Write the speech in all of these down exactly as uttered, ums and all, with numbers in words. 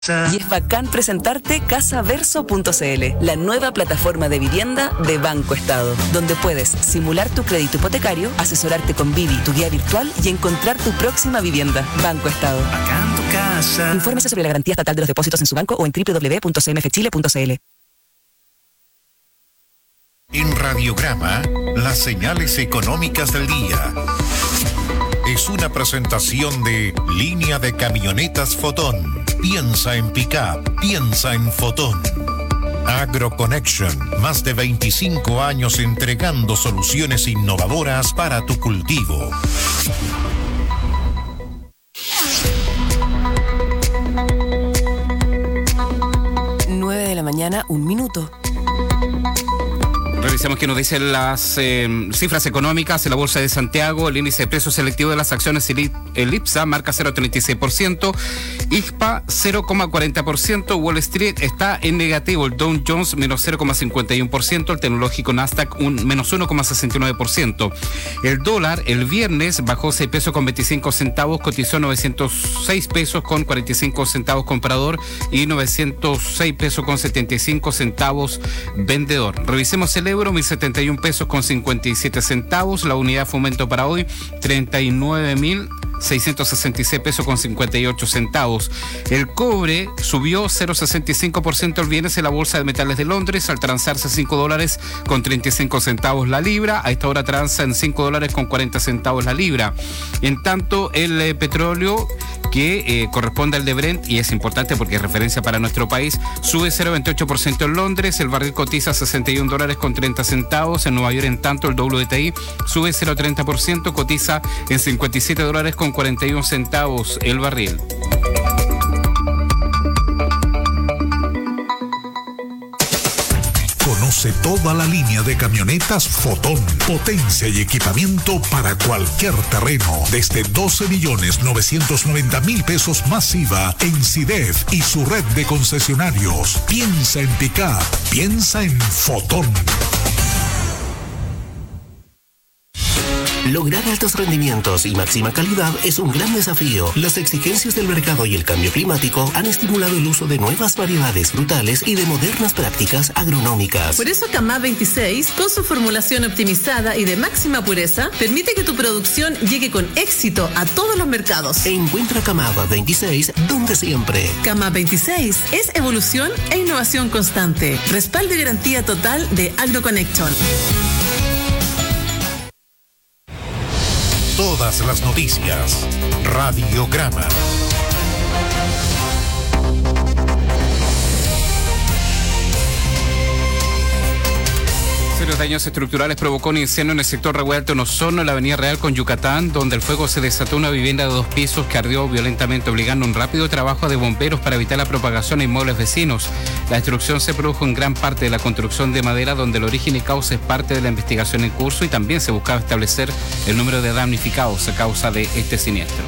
Y es bacán presentarte casaverso punto c l, la nueva plataforma de vivienda de Banco Estado, donde puedes simular tu crédito hipotecario, asesorarte con Vivi, tu guía virtual, y encontrar tu próxima vivienda. Banco Estado. Bacán tu casa. Infórmese sobre la garantía estatal de los depósitos en su banco o en doble u doble u doble u punto c m f chile punto c l. En Radiograma, las señales económicas del día. Es una presentación de Línea de Camionetas Fotón. Piensa en pick-up, piensa en Fotón. AgroConnection, más de veinticinco años entregando soluciones innovadoras para tu cultivo. nueve de la mañana, un minuto. Revisemos qué nos dicen las eh, cifras económicas en la Bolsa de Santiago. El índice de precios selectivo de las acciones, el IPSA, marca cero coma treinta y seis por ciento, I G P A cero coma cuarenta por ciento, Wall Street está en negativo, el Dow Jones menos cero coma cincuenta y uno por ciento, el tecnológico Nasdaq un menos uno coma sesenta y nueve por ciento. El dólar el viernes bajó seis pesos con veinticinco centavos, cotizó novecientos seis pesos con cuarenta y cinco centavos comprador y novecientos seis pesos con setenta y cinco centavos vendedor. Revisemos el euro, mil setenta y un pesos con cincuenta y siete centavos. La unidad de fomento para hoy, treinta y nueve mil seiscientos sesenta y seis pesos con cincuenta y ocho centavos. El cobre subió cero coma sesenta y cinco por ciento el viernes en la Bolsa de Metales de Londres al transarse cinco dólares con treinta y cinco centavos la libra. A esta hora transa en cinco dólares con cuarenta centavos la libra. En tanto, el eh, petróleo que eh, corresponde al de Brent, y es importante porque es referencia para nuestro país, sube cero coma veintiocho por ciento en Londres. El barril cotiza sesenta y un dólares con treinta centavos. En Nueva York, en tanto, el W T I sube cero coma treinta por ciento, cotiza en cincuenta y siete dólares con cuarenta y un centavos el barril. Conoce toda la línea de camionetas Fotón. Potencia y equipamiento para cualquier terreno. Desde doce millones novecientos noventa mil pesos más I V A en SIDEF y su red de concesionarios. Piensa en pick-up. Piensa en Fotón. Lograr altos rendimientos y máxima calidad es un gran desafío. Las exigencias del mercado y el cambio climático han estimulado el uso de nuevas variedades frutales y de modernas prácticas agronómicas. Por eso Camá veintiséis, con su formulación optimizada y de máxima pureza, permite que tu producción llegue con éxito a todos los mercados. Encuentra Camá veintiséis donde siempre. Camá veintiséis es evolución e innovación constante. Respaldo y garantía total de AgroConnection. Todas las noticias. Radiograma. Serios daños estructurales provocó un incendio en el sector Revuelto en Osorno, en la Avenida Real con Yucatán, donde el fuego se desató en una vivienda de dos pisos que ardió violentamente, obligando un rápido trabajo de bomberos para evitar la propagación a inmuebles vecinos. La destrucción se produjo en gran parte de la construcción de madera, donde el origen y causa es parte de la investigación en curso, y también se buscaba establecer el número de damnificados a causa de este siniestro.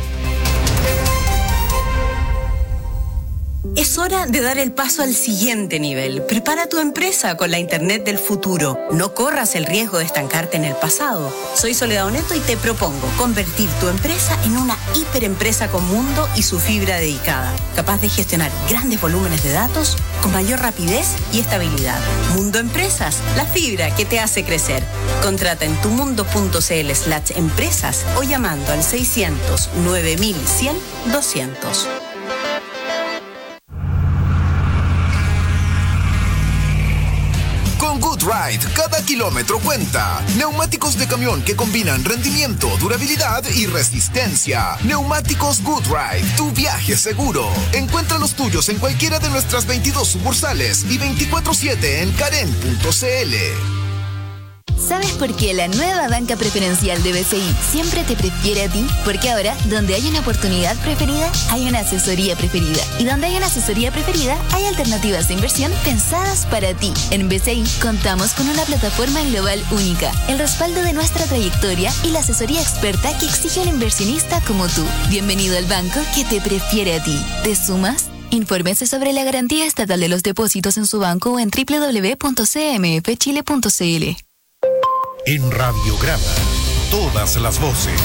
Es hora de dar el paso al siguiente nivel. Prepara tu empresa con la Internet del futuro. No corras el riesgo de estancarte en el pasado. Soy Soledad Oneto y te propongo convertir tu empresa en una hiperempresa con mundo y su fibra dedicada, capaz de gestionar grandes volúmenes de datos con mayor rapidez y estabilidad. Mundo Empresas, la fibra que te hace crecer. Contrata en tumundo.cl slash empresas o llamando al seiscientos nueve mil cien doscientos. Con GoodRide, cada kilómetro cuenta. Neumáticos de camión que combinan rendimiento, durabilidad y resistencia. Neumáticos GoodRide, tu viaje seguro. Encuentra los tuyos en cualquiera de nuestras veintidós sucursales y veinticuatro siete en karen punto c l. ¿Sabes por qué la nueva banca preferencial de B C I siempre te prefiere a ti? Porque ahora, donde hay una oportunidad preferida, hay una asesoría preferida. Y donde hay una asesoría preferida, hay alternativas de inversión pensadas para ti. En B C I contamos con una plataforma global única, el respaldo de nuestra trayectoria y la asesoría experta que exige un inversionista como tú. Bienvenido al banco que te prefiere a ti. ¿Te sumas? Infórmese sobre la garantía estatal de los depósitos en su banco o en doble u doble u doble u punto c m f chile punto c l. En Radiograma, todas las voces.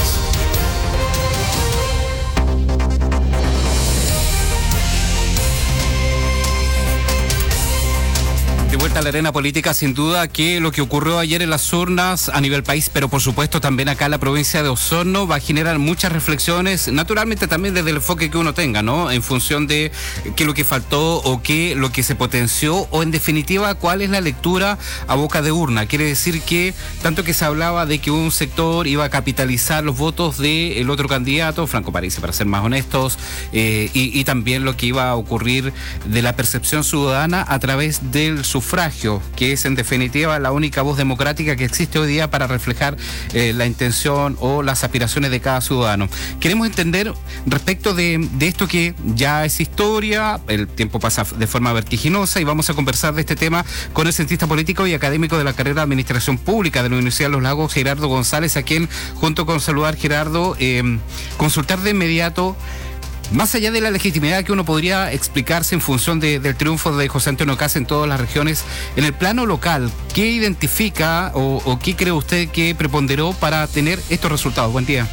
vuelta a la arena política, sin duda que lo que ocurrió ayer en las urnas a nivel país, pero por supuesto también acá en la provincia de Osorno, va a generar muchas reflexiones, naturalmente también desde el enfoque que uno tenga, ¿no? En función de qué es lo que faltó o qué lo que se potenció, o en definitiva cuál es la lectura a boca de urna. Quiere decir que tanto que se hablaba de que un sector iba a capitalizar los votos del otro candidato, Franco Parisi, para ser más honestos, eh, y, y también lo que iba a ocurrir de la percepción ciudadana a través del sufragio, que es en definitiva la única voz democrática que existe hoy día para reflejar eh, la intención o las aspiraciones de cada ciudadano. Queremos entender respecto de, de esto que ya es historia, el tiempo pasa de forma vertiginosa, y vamos a conversar de este tema con el cientista político y académico de la carrera de Administración Pública de la Universidad de Los Lagos, Gerardo González, a quien, junto con saludar Gerardo, eh, consultar de inmediato, más allá de la legitimidad que uno podría explicarse en función de, del triunfo de José Antonio Kast en todas las regiones, en el plano local, ¿qué identifica o, o qué cree usted que preponderó para tener estos resultados? Buen día.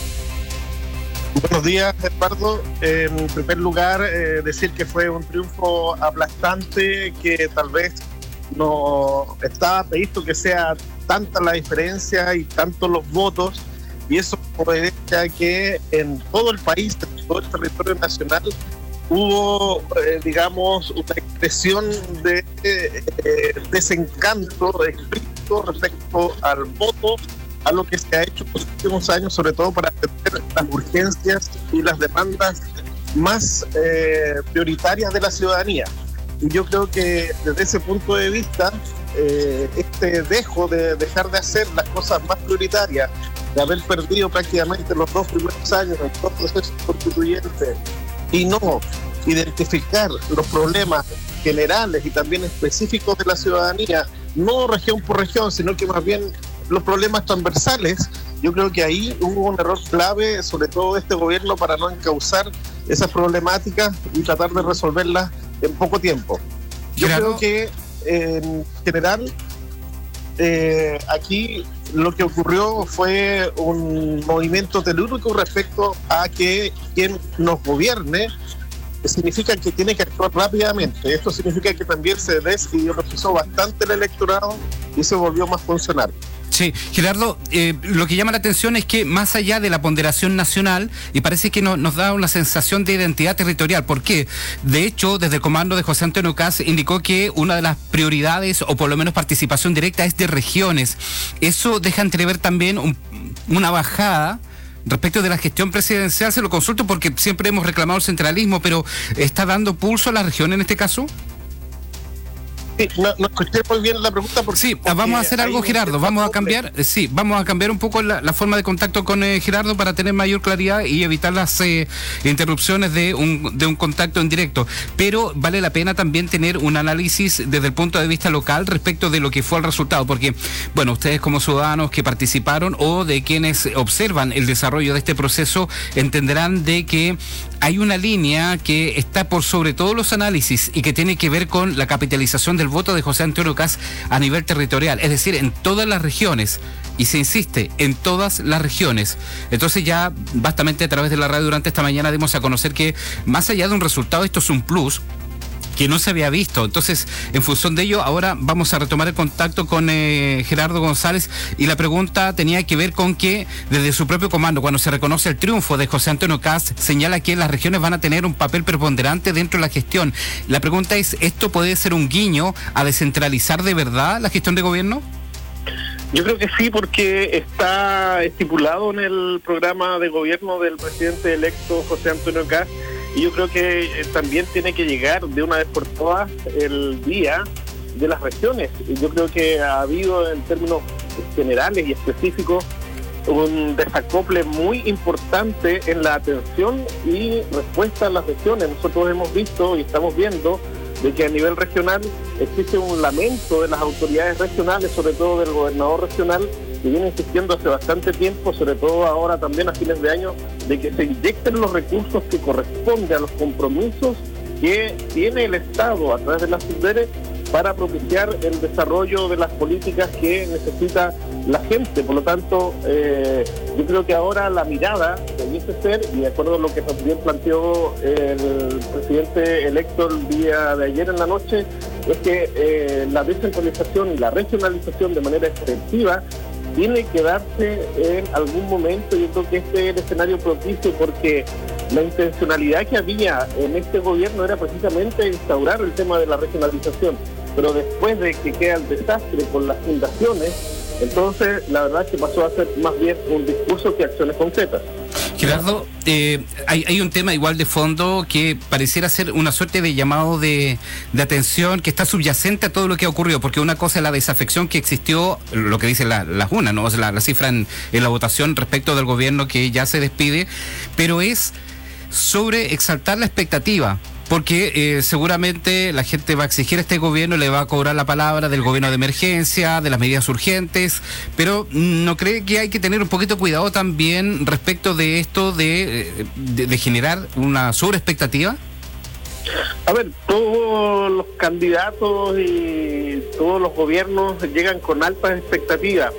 Buenos días, Eduardo. En primer lugar, eh, decir que fue un triunfo aplastante, que tal vez no estaba previsto que sea tanta la diferencia y tantos los votos, y eso obedece que en todo el país, en todo el territorio nacional, hubo, eh, digamos, una expresión de eh, desencanto explícito respecto al voto, a lo que se ha hecho en los últimos años, sobre todo para atender las urgencias y las demandas más eh, prioritarias de la ciudadanía. Y yo creo que desde ese punto de vista, eh, este dejo de dejar de hacer las cosas más prioritarias, de haber perdido prácticamente los dos primeros años en todo proceso constituyente y no identificar los problemas generales y también específicos de la ciudadanía, no región por región, sino que más bien los problemas transversales, yo creo que ahí hubo un error clave, sobre todo de este gobierno, para no encauzar esas problemáticas y tratar de resolverlas en poco tiempo. Yo creo que en general eh, aquí lo que ocurrió fue un movimiento telúrico respecto a que quien nos gobierne significa que tiene que actuar rápidamente. Esto significa que también se desideologizó bastante el electorado y se volvió más funcional. Sí, Gerardo, eh, lo que llama la atención es que más allá de la ponderación nacional, y parece que no, nos da una sensación de identidad territorial. ¿Por qué? De hecho, desde el comando de José Antonio Kast indicó que una de las prioridades, o por lo menos participación directa, es de regiones. Eso deja entrever también un, una bajada respecto de la gestión presidencial. Se lo consulto porque siempre hemos reclamado el centralismo, pero ¿está dando pulso a la región en este caso? Sí, no, no escuché muy bien la pregunta. Porque, sí, porque vamos a hacer algo, Gerardo. Vamos a cambiar, sí, vamos a cambiar un poco la, la forma de contacto con eh, Gerardo para tener mayor claridad y evitar las eh, interrupciones de un, de un contacto en directo. Pero vale la pena también tener un análisis desde el punto de vista local respecto de lo que fue el resultado, porque, bueno, ustedes como ciudadanos que participaron o de quienes observan el desarrollo de este proceso entenderán de que hay una línea que está por sobre todos los análisis y que tiene que ver con la capitalización del voto de José Antonio Kast a nivel territorial, es decir, en todas las regiones, y se insiste, en todas las regiones. Entonces ya bastante a través de la radio durante esta mañana dimos a conocer que más allá de un resultado, esto es un plus que no se había visto. Entonces, en función de ello, ahora vamos a retomar el contacto con eh, Gerardo González, y la pregunta tenía que ver con que desde su propio comando, cuando se reconoce el triunfo de José Antonio Kast, señala que las regiones van a tener un papel preponderante dentro de la gestión. La pregunta es, ¿esto puede ser un guiño a descentralizar de verdad la gestión de gobierno? Yo creo que sí, porque está estipulado en el programa de gobierno del presidente electo José Antonio Kast, y yo creo que eh, también tiene que llegar de una vez por todas el día de las regiones. Yo creo que ha habido en términos generales y específicos un desacople muy importante en la atención y respuesta a las regiones. Nosotros hemos visto y estamos viendo de que a nivel regional existe un lamento de las autoridades regionales, sobre todo del gobernador regional, que viene insistiendo hace bastante tiempo, sobre todo ahora también a fines de año, de que se inyecten los recursos que corresponden a los compromisos que tiene el Estado a través de las SUDERE para propiciar el desarrollo de las políticas que necesita la gente. Por lo tanto, eh, yo creo que ahora la mirada debiese ser, y de acuerdo a lo que también planteó el presidente electo el día de ayer en la noche, es que eh, la descentralización y la regionalización de manera efectiva tiene que darse en algún momento. Yo creo que este es el escenario propicio, porque la intencionalidad que había en este gobierno era precisamente instaurar el tema de la regionalización, pero después de que queda el desastre con las fundaciones, entonces la verdad es que pasó a ser más bien un discurso que acciones concretas. Gerardo, eh, hay, hay un tema igual de fondo que pareciera ser una suerte de llamado de, de atención que está subyacente a todo lo que ha ocurrido, porque una cosa es la desafección que existió, lo que dice la, la Juna, ¿no? O sea, la, la cifra en, en la votación respecto del gobierno que ya se despide, pero es sobre exaltar la expectativa. Porque eh, seguramente la gente va a exigir a este gobierno, le va a cobrar la palabra del gobierno de emergencia, de las medidas urgentes, pero ¿no cree que hay que tener un poquito cuidado también respecto de esto de, de, de generar una sobreexpectativa? A ver, todos los candidatos y todos los gobiernos llegan con altas expectativas,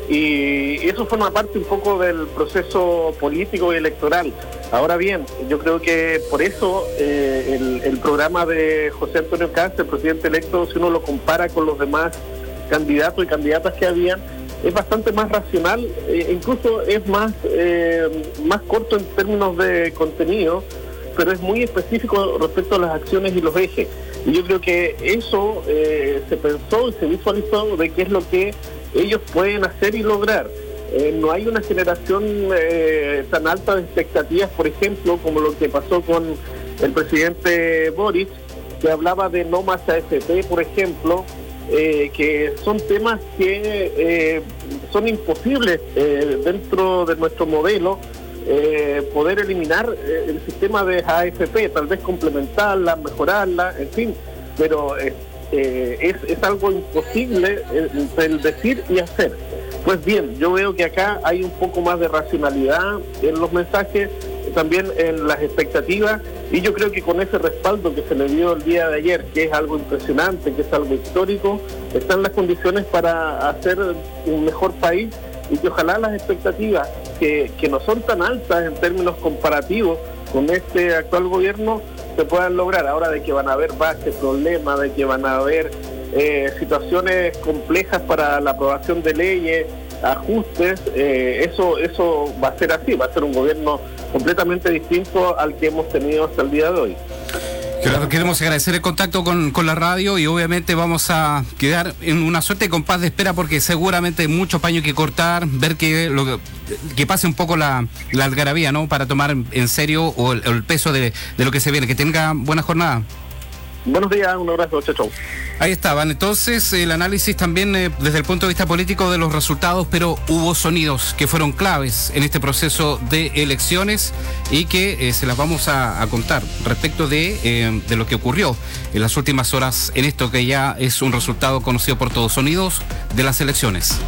y eso forma parte un poco del proceso político y electoral. Ahora bien, yo creo que por eso eh, el, el programa de José Antonio Kast, el presidente electo, si uno lo compara con los demás candidatos y candidatas que habían, es bastante más racional, e incluso es más, eh, más corto en términos de contenido, pero es muy específico respecto a las acciones y los ejes. Y yo creo que eso eh, se pensó y se visualizó de qué es lo que ellos pueden hacer y lograr. Eh, no hay una generación eh, tan alta de expectativas, por ejemplo, como lo que pasó con el presidente Boric, que hablaba de no más A F P, por ejemplo, eh, que son temas que eh, son imposibles eh, dentro de nuestro modelo, eh, poder eliminar eh, el sistema de A F P, tal vez complementarla, mejorarla, en fin, pero eh, eh, es, es algo imposible el, el decir y hacer. Pues bien, yo veo que acá hay un poco más de racionalidad en los mensajes, también en las expectativas, y yo creo que con ese respaldo que se le dio el día de ayer, que es algo impresionante, que es algo histórico, están las condiciones para hacer un mejor país, y que ojalá las expectativas, que, que no son tan altas en términos comparativos con este actual gobierno, se puedan lograr. Ahora, de que van a haber baches, problemas, de que van a haber eh, situaciones complejas para la aprobación de leyes, ajustes, eh, eso eso va a ser así, va a ser un gobierno completamente distinto al que hemos tenido hasta el día de hoy. Claro, queremos agradecer el contacto con, con la radio, y obviamente vamos a quedar en una suerte de compás de espera, porque seguramente hay mucho paño que cortar, ver que lo que pase un poco la, la algarabía, ¿no? Para tomar en serio o el, el peso de, de lo que se viene. Que tenga buena jornada. Buenos días, un abrazo, chao, chao. Ahí estaban, entonces, el análisis también eh, desde el punto de vista político de los resultados, pero hubo sonidos que fueron claves en este proceso de elecciones y que eh, se las vamos a, a contar respecto de, eh, de lo que ocurrió en las últimas horas en esto que ya es un resultado conocido por todos. Sonidos de las elecciones.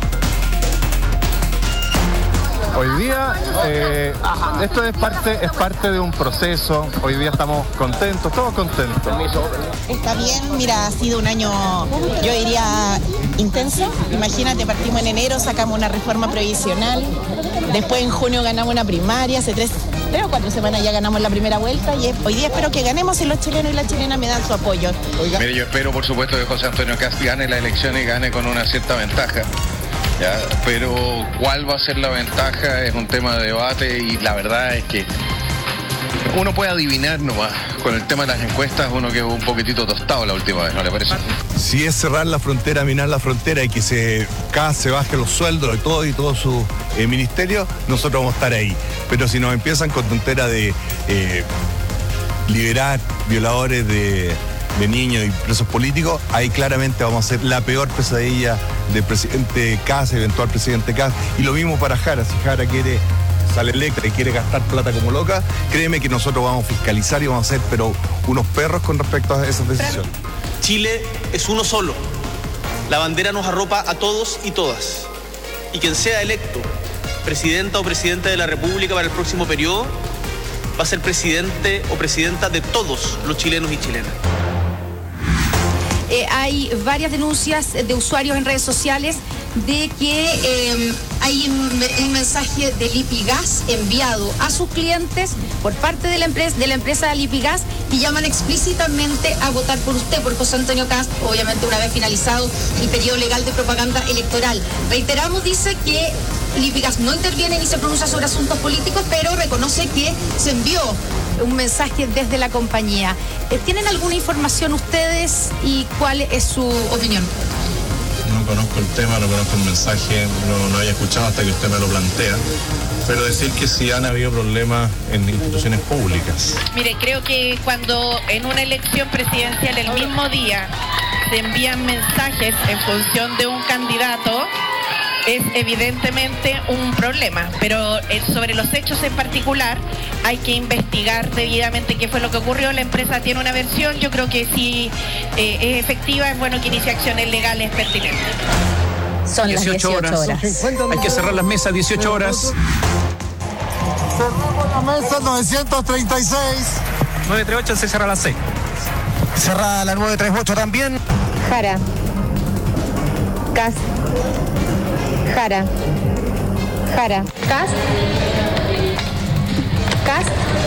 Hoy día eh, esto es parte es parte de un proceso. Hoy día estamos contentos, todos contentos. Está bien, mira, ha sido un año, yo diría, intenso. Imagínate, partimos en enero, sacamos una reforma previsional, después en junio ganamos una primaria, hace tres, tres o cuatro semanas ya ganamos la primera vuelta, y hoy día espero que ganemos y los chilenos y las chilenas me dan su apoyo. Oiga. Mire, yo espero, por supuesto, que José Antonio Kast gane la elección y gane con una cierta ventaja. Ya, pero cuál va a ser la ventaja es un tema de debate, y la verdad es que uno puede adivinar nomás. Con el tema de las encuestas, uno quedó un poquitito tostado la última vez, ¿no le parece? Si es cerrar la frontera, minar la frontera y que se, cada se baje los sueldos de todo y todo su eh, ministerio, nosotros vamos a estar ahí. Pero si nos empiezan con tontera de eh, liberar violadores de... de niños y presos políticos, ahí claramente vamos a ser la peor pesadilla del presidente Kast, eventual presidente Kast. Y lo mismo para Jara. Si Jara quiere, sale electa y quiere gastar plata como loca, créeme que nosotros vamos a fiscalizar y vamos a ser pero unos perros con respecto a esas decisiones. Chile es uno solo. La bandera nos arropa a todos y todas. Y quien sea electo presidenta o presidente de la República para el próximo periodo va a ser presidente o presidenta de todos los chilenos y chilenas. Eh, hay varias denuncias de usuarios en redes sociales de que eh, hay un, un mensaje de Lipigas enviado a sus clientes por parte de la empresa, de la empresa Lipigas, y llaman explícitamente a votar por usted, por José Antonio Kast, obviamente una vez finalizado el periodo legal de propaganda electoral. Reiteramos, dice que Lipigas no interviene ni se pronuncia sobre asuntos políticos, pero reconoce que se envió un mensaje desde la compañía. ¿Tienen alguna información ustedes y cuál es su opinión? No conozco el tema, no conozco el mensaje, no, no había escuchado hasta que usted me lo plantea, pero decir que sí han habido problemas en instituciones públicas. Mire, creo que cuando en una elección presidencial el mismo día se envían mensajes en función de un candidato, es evidentemente un problema, pero sobre los hechos en particular hay que investigar debidamente qué fue lo que ocurrió. La empresa tiene una versión, yo creo que si eh, es efectiva, es bueno que inicie acciones legales pertinentes. Son las dieciocho horas. horas. Hay que cerrar las mesas, dieciocho horas. Cerramos la mesa novecientos treinta y seis. nueve treinta y ocho se cierra a las seis. Cerrada la nueve treinta y ocho también. Jara. Kast. Jara. Jara. Kast. Kast.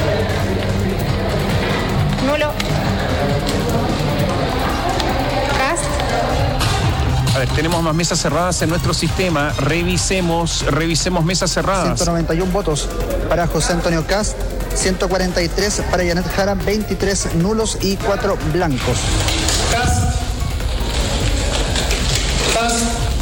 Nulo. Kast. A ver, tenemos más mesas cerradas en nuestro sistema. Revisemos, revisemos mesas cerradas. ciento noventa y uno votos para José Antonio Kast, ciento cuarenta y tres para Janet Jara, veintitrés nulos y cuatro blancos. Kast. Kast.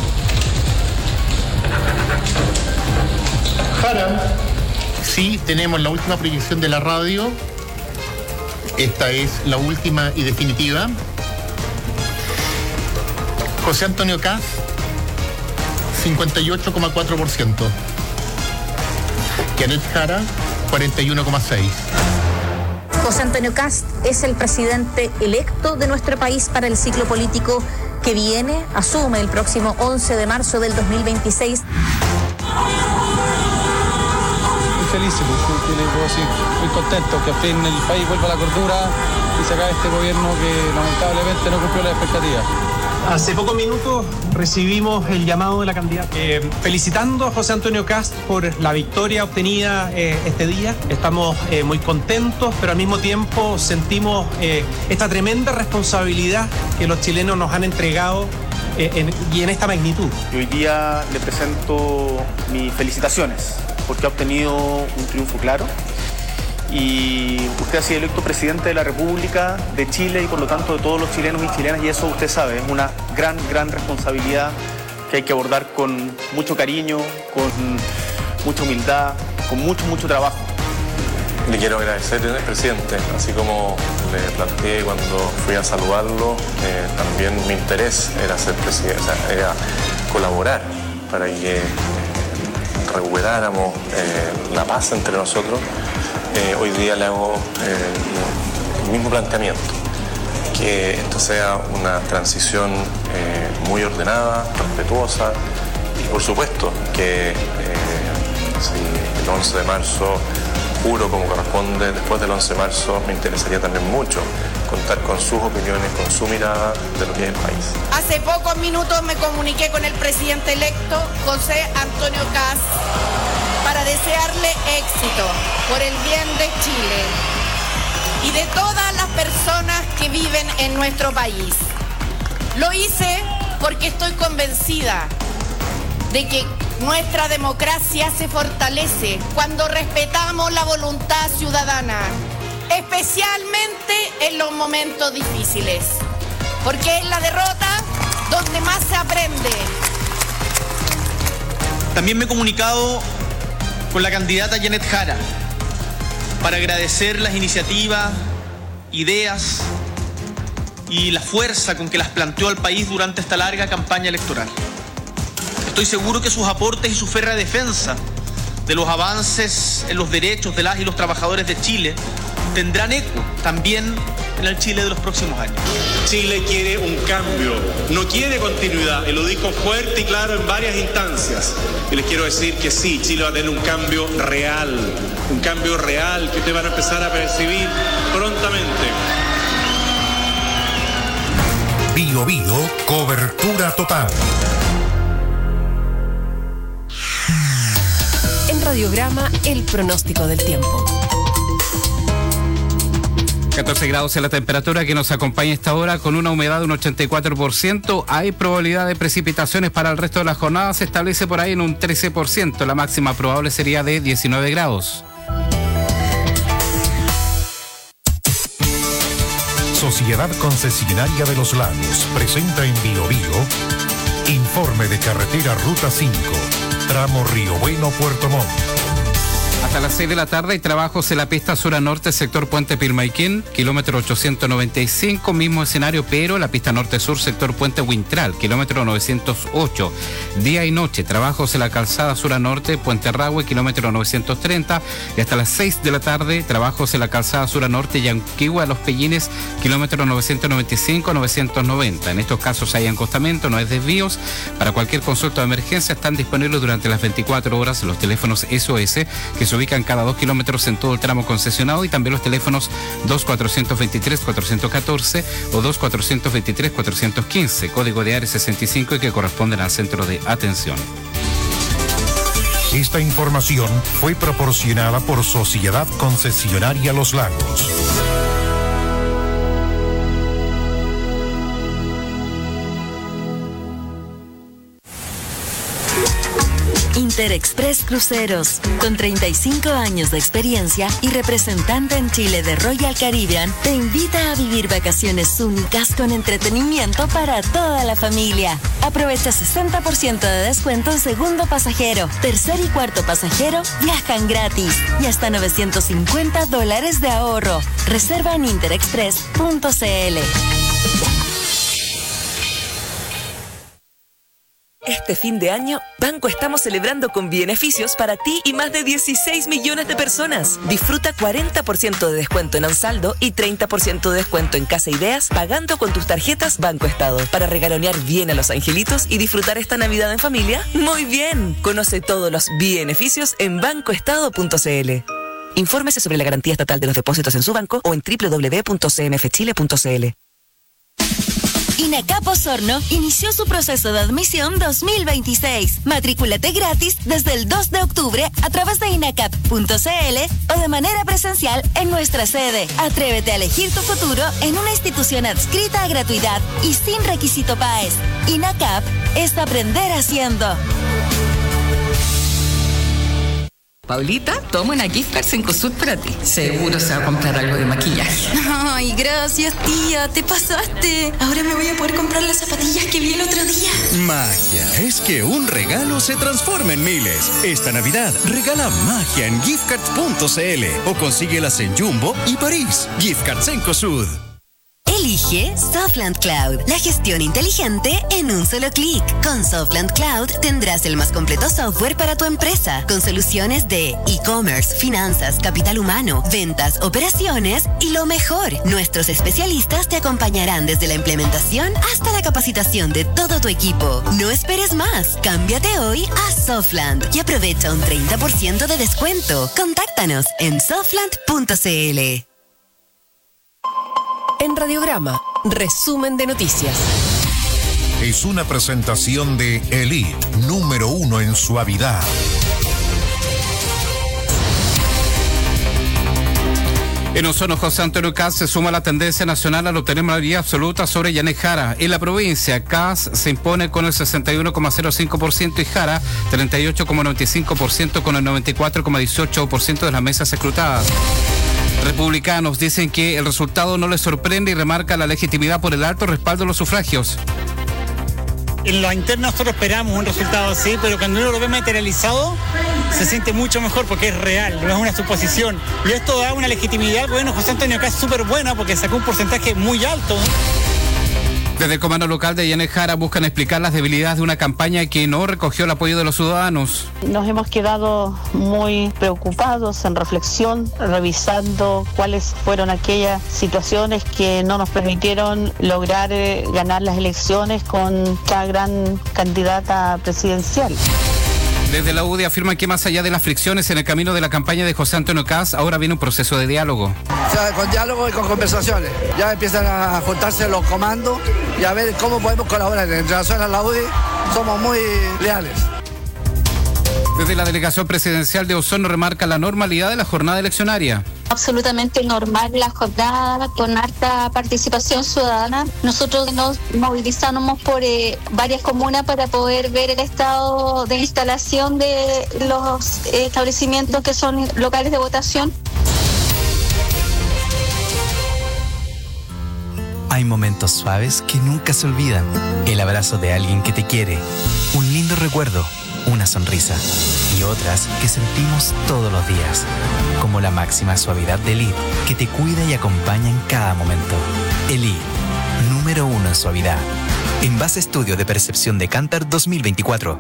Jara. Sí, tenemos la última proyección de la radio. Esta es la última y definitiva. José Antonio Kast, cincuenta y ocho coma cuatro por ciento. Janet Jara, cuarenta y uno coma seis por ciento. José Antonio Kast es el presidente electo de nuestro país para el ciclo político que viene. Asume el próximo once de marzo del dos mil veintiséis. Feliz, porque le puedo decir, muy contento que al fin el país vuelva a la cordura y se acabe este gobierno que lamentablemente no cumplió las expectativas. Hace pocos minutos recibimos el llamado de la candidata eh, felicitando a José Antonio Kast por la victoria obtenida eh, este día. Estamos eh, muy contentos, pero al mismo tiempo sentimos eh, esta tremenda responsabilidad que los chilenos nos han entregado eh, en, y en esta magnitud. Y hoy día le presento mis felicitaciones porque ha obtenido un triunfo claro y usted ha sido electo presidente de la República de Chile y por lo tanto de todos los chilenos y chilenas, y eso usted sabe, es una gran, gran responsabilidad que hay que abordar con mucho cariño, con mucha humildad, con mucho, mucho trabajo. Le quiero agradecer, presidente, así como le planteé cuando fui a saludarlo, eh, también mi interés era ser presidente, o sea, era colaborar para que eh, recuperáramos eh, la paz entre nosotros. Eh, hoy día le hago eh, el mismo planteamiento, que esto sea una transición eh, muy ordenada, respetuosa y por supuesto que eh, si el once de marzo juro como corresponde, después del once de marzo me interesaría también mucho contar con sus opiniones, con su mirada de lo que es el país. Hace pocos minutos me comuniqué con el presidente electo, José Antonio Kast, para desearle éxito por el bien de Chile y de todas las personas que viven en nuestro país. Lo hice porque estoy convencida de que nuestra democracia se fortalece cuando respetamos la voluntad ciudadana, especialmente en los momentos difíciles, porque es la derrota donde más se aprende. También me he comunicado con la candidata Janet Jara para agradecer las iniciativas, ideas y la fuerza con que las planteó al país durante esta larga campaña electoral. Estoy seguro que sus aportes y su férrea defensa de los avances en los derechos de las y los trabajadores de Chile tendrán eco también en el Chile de los próximos años. Chile quiere un cambio, no quiere continuidad, y lo dijo fuerte y claro en varias instancias. Y les quiero decir que sí, Chile va a tener un cambio real, un cambio real que ustedes van a empezar a percibir prontamente. Bio Bio, cobertura total. Radiograma, el pronóstico del tiempo. catorce grados en la temperatura que nos acompaña esta hora con una humedad de un ochenta y cuatro por ciento. Hay probabilidad de precipitaciones para el resto de la jornada. Se establece por ahí en un trece por ciento. La máxima probable sería de diecinueve grados. Sociedad Concesionaria de los Lagos presenta en Bio Bio informe de carretera Ruta cinco, tramo Río Bueno, Puerto Montt. Hasta las seis de la tarde hay trabajos en la pista sur a norte, sector Puente Pilmaiquén, kilómetro ochocientos noventa y cinco, mismo escenario, pero la pista norte-sur, sector Puente Huintral, kilómetro novecientos ocho. Día y noche, trabajos en la calzada sur a norte, Puente Rahue, kilómetro novecientos treinta, y hasta las seis de la tarde, trabajos en la calzada sur a norte, Yanquihue a Los Pellines, kilómetro novecientos noventa y cinco, novecientos noventa. En estos casos hay encostamiento, no hay desvíos. Para cualquier consulta de emergencia están disponibles durante las veinticuatro horas los teléfonos S O S, que se ubican cada dos kilómetros en todo el tramo concesionado, y también los teléfonos dos cuatrocientos veintitrés cuatrocientos catorce o dos cuatrocientos veintitrés cuatrocientos quince, código de área sesenta y cinco, y que corresponden al centro de atención. Esta información fue proporcionada por Sociedad Concesionaria Los Lagos. Interexpress Cruceros, con treinta y cinco años de experiencia y representante en Chile de Royal Caribbean, te invita a vivir vacaciones únicas con entretenimiento para toda la familia. Aprovecha sesenta por ciento de descuento en segundo pasajero, tercer y cuarto pasajero viajan gratis y hasta novecientos cincuenta dólares de ahorro. Reserva en interexpress punto c l. Este fin de año, Banco estamos celebrando con beneficios para ti y más de dieciséis millones de personas. Disfruta cuarenta por ciento de descuento en Ansaldo y treinta por ciento de descuento en Casa Ideas pagando con tus tarjetas Banco Estado para regalonear bien a los angelitos y disfrutar esta Navidad en familia. ¡Muy bien! Conoce todos los beneficios en banco estado punto c l. Infórmese sobre la garantía estatal de los depósitos en su banco o en doble u doble u doble u punto c m f chile punto c l. INACAP Osorno inició su proceso de admisión dos mil veintiséis. Matrículate gratis desde el dos de octubre a través de inacap punto c l o de manera presencial en nuestra sede. Atrévete a elegir tu futuro en una institución adscrita a gratuidad y sin requisito P A E S. INACAP es aprender haciendo. Paulita, toma una gift card Cencosud para ti. Seguro se va a comprar algo de maquillaje. Ay, gracias, tía. Te pasaste. Ahora me voy a poder comprar las zapatillas que vi el otro día. Magia. Es que un regalo se transforma en miles. Esta Navidad, regala magia en gift cards punto c l o consíguelas en Jumbo y París. Gift Cards Cencosud. Elige Softland Cloud, la gestión inteligente en un solo clic. Con Softland Cloud tendrás el más completo software para tu empresa, con soluciones de e-commerce, finanzas, capital humano, ventas, operaciones y lo mejor, nuestros especialistas te acompañarán desde la implementación hasta la capacitación de todo tu equipo. No esperes más, cámbiate hoy a Softland y aprovecha un treinta por ciento de descuento. Contáctanos en softland punto c l. En Radiograma, resumen de noticias. Es una presentación de Elite, número uno en suavidad. En Osorno, José Antonio Kast se suma a la tendencia nacional al obtener mayoría absoluta sobre Yanet Jara. En la provincia, Kast se impone con el sesenta y uno coma cero cinco por ciento y Jara treinta y ocho coma noventa y cinco por ciento con el noventa y cuatro coma dieciocho por ciento de las mesas escrutadas. Republicanos dicen que el resultado no les sorprende y remarca la legitimidad por el alto respaldo de los sufragios. En la interna nosotros esperamos un resultado así, pero cuando uno lo ve materializado se siente mucho mejor porque es real, no es una suposición. Y esto da una legitimidad, bueno, José Antonio Kast es súper buena porque sacó un porcentaje muy alto. Desde el comando local de Yanet Jara buscan explicar las debilidades de una campaña que no recogió el apoyo de los ciudadanos. Nos hemos quedado muy preocupados en reflexión, revisando cuáles fueron aquellas situaciones que no nos permitieron lograr eh, ganar las elecciones con esta gran candidata presidencial. Desde la U D I afirman que más allá de las fricciones en el camino de la campaña de José Antonio Kast, ahora viene un proceso de diálogo. O sea, con diálogo y con conversaciones. Ya empiezan a juntarse los comandos y a ver cómo podemos colaborar. En relación a la U D I somos muy leales. Desde la delegación presidencial de Osorno remarca la normalidad de la jornada eleccionaria. Absolutamente normal la jornada, con alta participación ciudadana. Nosotros nos movilizamos por eh, varias comunas para poder ver el estado de instalación de los eh, establecimientos que son locales de votación. Hay momentos suaves que nunca se olvidan. El abrazo de alguien que te quiere, un lindo recuerdo, una sonrisa, y otras que sentimos todos los días, como la máxima suavidad de Elite, que te cuida y acompaña en cada momento. Elite, número uno en suavidad. En base a estudio de percepción de Kantar dos mil veinticuatro.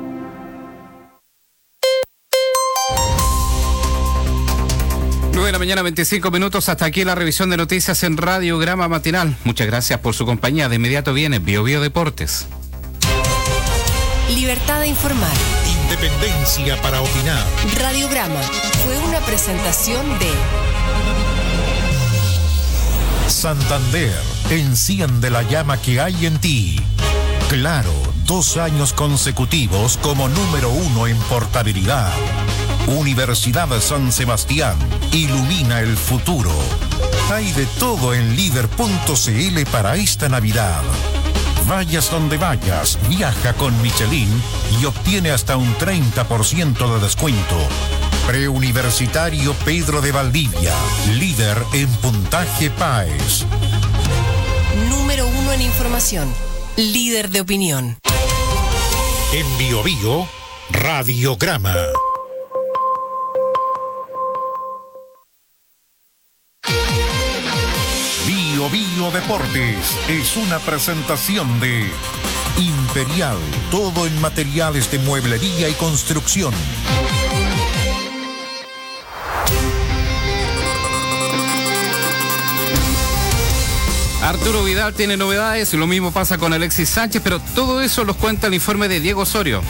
nueve de la mañana, veinticinco minutos. Hasta aquí la revisión de noticias en Radiograma Matinal. Muchas gracias por su compañía. De inmediato viene Bio Bio Deportes. Libertad de informar. Independencia para opinar. Radiograma fue una presentación de Santander, enciende la llama que hay en ti. Claro, dos años consecutivos como número uno en portabilidad. Universidad de San Sebastián, ilumina el futuro. Hay de todo en líder punto c l para esta Navidad. Vayas donde vayas, viaja con Michelin y obtiene hasta un treinta por ciento de descuento. Preuniversitario Pedro de Valdivia, líder en puntaje P A E S. número uno en información, líder de opinión. En Bio Bio, Radiograma. Bio Bio Deportes es una presentación de Imperial, todo en materiales de mueblería y construcción. Arturo Vidal tiene novedades, lo mismo pasa con Alexis Sánchez, pero todo eso los cuenta el informe de Diego Osorio.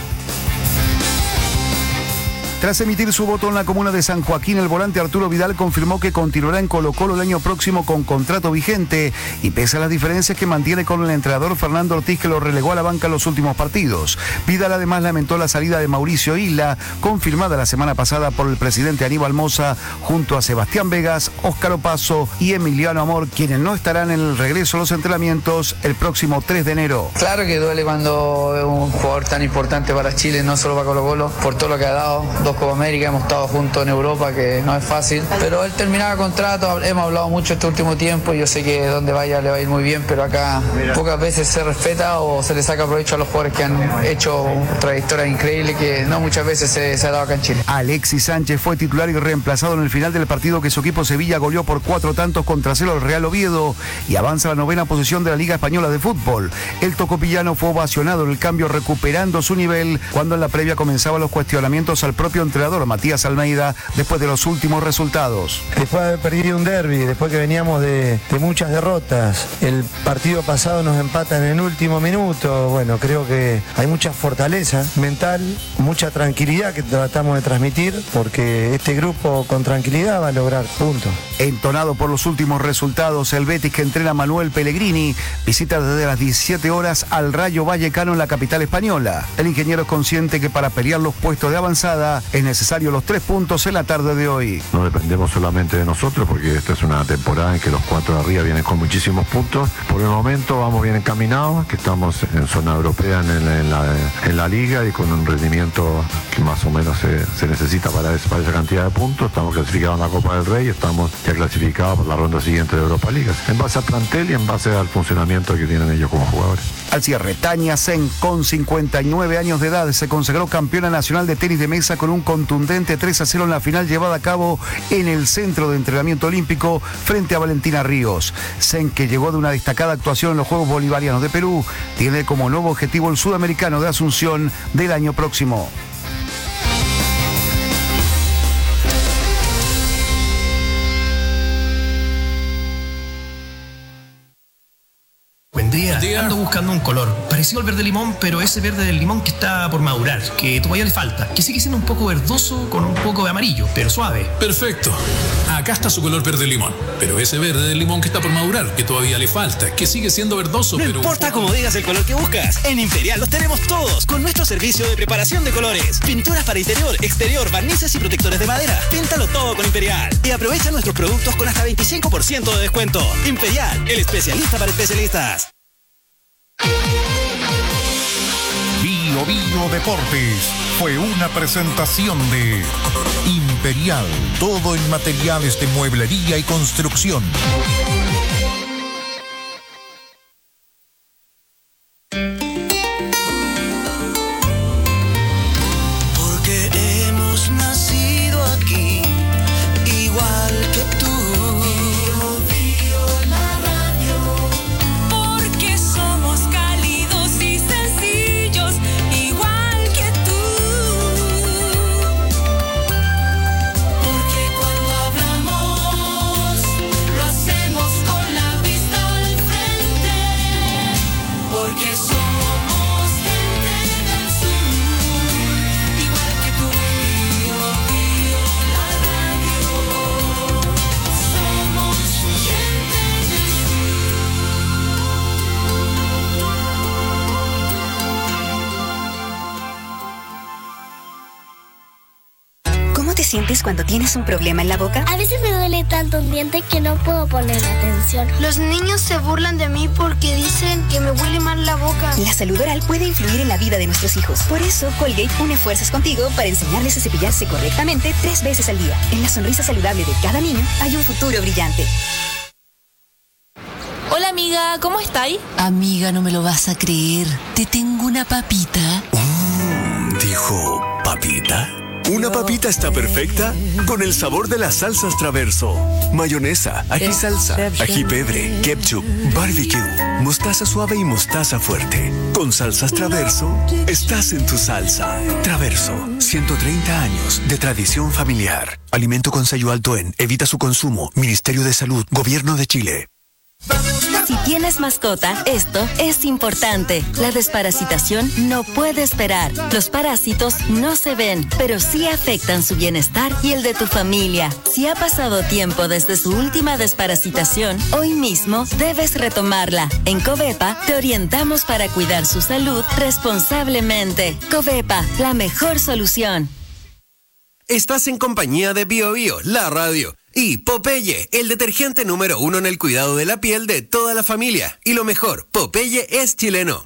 Tras emitir su voto en la comuna de San Joaquín, el volante Arturo Vidal confirmó que continuará en Colo-Colo el año próximo con contrato vigente y pese a las diferencias que mantiene con el entrenador Fernando Ortiz, que lo relegó a la banca en los últimos partidos. Vidal además lamentó la salida de Mauricio Isla, confirmada la semana pasada por el presidente Aníbal Mosa, junto a Sebastián Vegas, Óscar Opaso y Emiliano Amor, quienes no estarán en el regreso a los entrenamientos el próximo tres de enero. Claro que duele cuando es un jugador tan importante para Chile, no solo para Colo-Colo, por todo lo que ha dado. Dos Copa América, hemos estado juntos en Europa, que no es fácil, pero él terminaba contrato, hemos hablado mucho este último tiempo, yo sé que donde vaya le va a ir muy bien, pero acá pocas veces se respeta o se le saca provecho a los jugadores que han hecho trayectorias increíbles que no muchas veces se, se ha dado acá en Chile. Alexis Sánchez fue titular y reemplazado en el final del partido que su equipo Sevilla goleó por cuatro tantos contra cero al Real Oviedo y avanza a la novena posición de la Liga Española de Fútbol. El tocopillano fue ovacionado en el cambio, recuperando su nivel cuando en la previa comenzaban los cuestionamientos al propio entrenador Matías Almeida después de los últimos resultados. Después de haber perdido un derbi, después que veníamos de, de muchas derrotas, el partido pasado nos empatan en el último minuto, bueno, creo que hay mucha fortaleza mental, mucha tranquilidad que tratamos de transmitir, porque este grupo con tranquilidad va a lograr puntos. Entonado por los últimos resultados, el Betis, que entrena Manuel Pellegrini, visita desde las diecisiete horas al Rayo Vallecano en la capital española. El ingeniero es consciente que para pelear los puestos de avanzada es necesario los tres puntos en la tarde de hoy. No dependemos solamente de nosotros, porque esta es una temporada en que los cuatro de arriba vienen con muchísimos puntos. Por el momento vamos bien encaminados, que estamos en zona europea en, en, la, en la liga y con un rendimiento que más o menos se, se necesita para, ese, para esa cantidad de puntos. Estamos clasificados en la Copa del Rey, estamos ya clasificados por la ronda siguiente de Europa League, en base al plantel y en base al funcionamiento que tienen ellos como jugadores. Al cierre, Tania Sen, con cincuenta y nueve años de edad, se consagró campeona nacional de tenis de mesa con un contundente tres a cero en la final llevada a cabo en el Centro de Entrenamiento Olímpico frente a Valentina Ríos. Sen, que llegó de una destacada actuación en los Juegos Bolivarianos de Perú, tiene como nuevo objetivo el Sudamericano de Asunción del año próximo. Buen día. Buen día. Ando buscando un color parecido al verde limón, pero ese verde del limón que está por madurar, que todavía le falta, que sigue siendo un poco verdoso con un poco de amarillo, pero suave. Perfecto. Acá está su color verde limón, pero ese verde del limón que está por madurar, que todavía le falta, que sigue siendo verdoso, no pero... No importa cómo digas el color que buscas, en Imperial los tenemos todos, con nuestro servicio de preparación de colores. Pinturas para interior, exterior, barnices y protectores de madera. Píntalo todo con Imperial. Y aprovecha nuestros productos con hasta veinticinco por ciento de descuento. Imperial, el especialista para especialistas. Bio Bio Deportes fue una presentación de Imperial, todo en materiales de mueblería y construcción. ¿Sientes cuando tienes un problema en la boca? A veces me duele tanto un diente que no puedo poner atención. Los niños se burlan de mí porque dicen que me huele mal la boca. La salud oral puede influir en la vida de nuestros hijos. Por eso, Colgate une fuerzas contigo para enseñarles a cepillarse correctamente tres veces al día. En la sonrisa saludable de cada niño hay un futuro brillante. Hola amiga, ¿cómo estáis? Amiga, no me lo vas a creer. Te tengo una papita. Mm, dijo, ¿papita? Una papita está perfecta con el sabor de las salsas Traverso. Mayonesa, ají salsa, ají pebre, ketchup, barbecue, mostaza suave y mostaza fuerte. Con salsas Traverso, estás en tu salsa. Traverso, ciento treinta años de tradición familiar. Alimento con sello alto en Evita su consumo. Ministerio de Salud, Gobierno de Chile. Si tienes mascota, esto es importante. La desparasitación no puede esperar. Los parásitos no se ven, pero sí afectan su bienestar y el de tu familia. Si ha pasado tiempo desde su última desparasitación, hoy mismo debes retomarla. En Covepa te orientamos para cuidar su salud responsablemente. Covepa, la mejor solución. Estás en compañía de Bio Bio, la radio. Y Popeye, el detergente número uno en el cuidado de la piel de toda la familia. Y lo mejor, Popeye es chileno.